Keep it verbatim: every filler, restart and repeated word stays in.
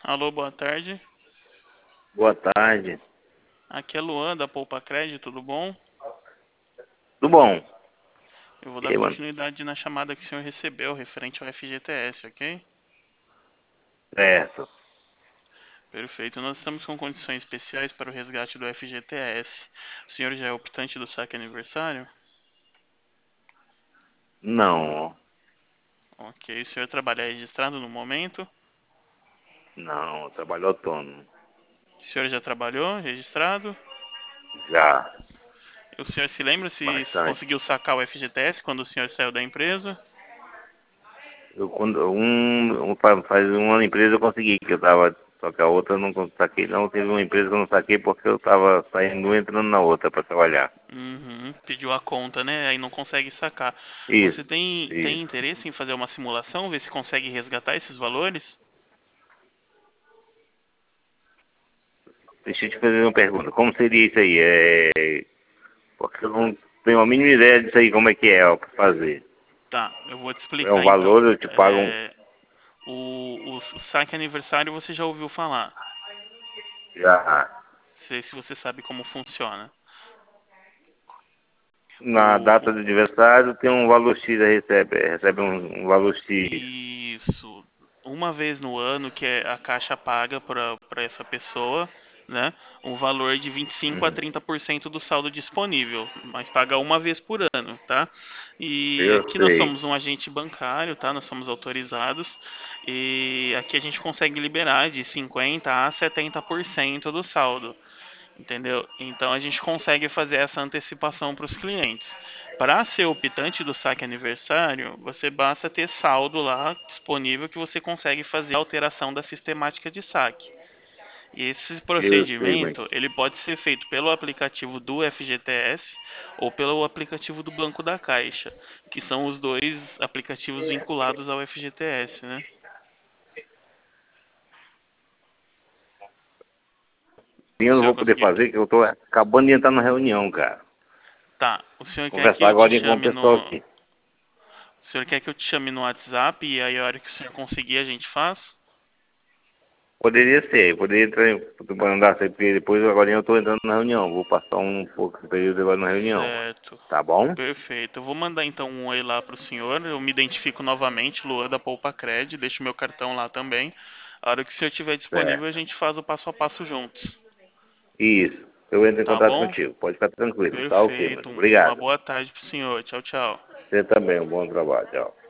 Alô, boa tarde. Boa tarde. Aqui é Luan da Poupa Cred, tudo bom? Tudo bom? Eu vou E dar aí, mano? continuidade na chamada que o senhor recebeu referente ao F G T S, ok? Certo. Perfeito. Nós estamos com condições especiais para o resgate do F G T S. O senhor já é optante do saque aniversário? Não, Ok. O senhor trabalha registrado no momento? não, trabalho autônomo. O senhor já trabalhou registrado? Já, O senhor se lembra se bastante. conseguiu sacar o F G T S quando o senhor saiu da empresa? Eu, quando, um, um, fa- faz uma empresa eu consegui, que eu tava, só que a outra eu não con- saquei, não. Teve uma empresa que eu não saquei porque eu tava saindo e entrando na outra para trabalhar. Uhum, pediu a conta, né? Aí não consegue sacar. Isso, Você tem, tem isso. interesse em fazer uma simulação, ver se consegue resgatar esses valores? Deixa eu te fazer uma pergunta. Como seria isso aí? É, porque eu não tenho a mínima ideia disso aí, como é que é, ó, pra fazer. Tá, eu vou te É um explicar então. valor, eu te pago um. É, o, o saque aniversário você já ouviu falar. Já. Não sei se você sabe como funciona. Na O, data o- do aniversário tem um valor X, aí recebe, recebe um, um valor X. isso. Uma vez no ano que é- a Caixa paga para para essa pessoa, né? Um valor de vinte e cinco a Uhum. trinta por cento do saldo disponível, mas paga uma vez por ano, tá? E Eu aqui nós sei. somos um agente bancário, tá? Nós somos autorizados e aqui a gente consegue liberar de cinquenta a setenta por cento do saldo. Entendeu? Então a gente consegue fazer essa antecipação para os clientes. Para ser optante do saque aniversário, você basta ter saldo lá disponível que você consegue fazer a alteração da sistemática de saque. E esse Eu sei, mãe. procedimento, ele pode ser feito pelo aplicativo do F G T S ou pelo aplicativo do Banco da Caixa, que são os dois aplicativos vinculados ao F G T S, né? O Eu não senhor vou poder conseguiu? fazer, que eu tô acabando de entrar na reunião, cara. Tá. O senhor quer que Conversar eu te agora com o chame pessoal no aqui. O senhor quer que eu te chame no WhatsApp e aí a hora que o senhor conseguir a gente faz? Poderia ser, poderia entrar, mandar ser, porque depois agora eu tô entrando na reunião. Vou passar um pouco de período agora na reunião. Certo. Tá bom? Perfeito. Eu vou mandar então um oi lá pro senhor. Eu me identifico novamente, Luan da Poupa Cred, deixo meu cartão lá também. A hora que o senhor estiver disponível, a Certo. gente faz o passo a passo juntos. Isso. Eu entro em Tá contato bom? contigo. Pode ficar tranquilo. Tá ok, mano. Perfeito. Uma Obrigado. boa tarde pro senhor. Tchau, tchau. Você também. Um bom trabalho. Tchau.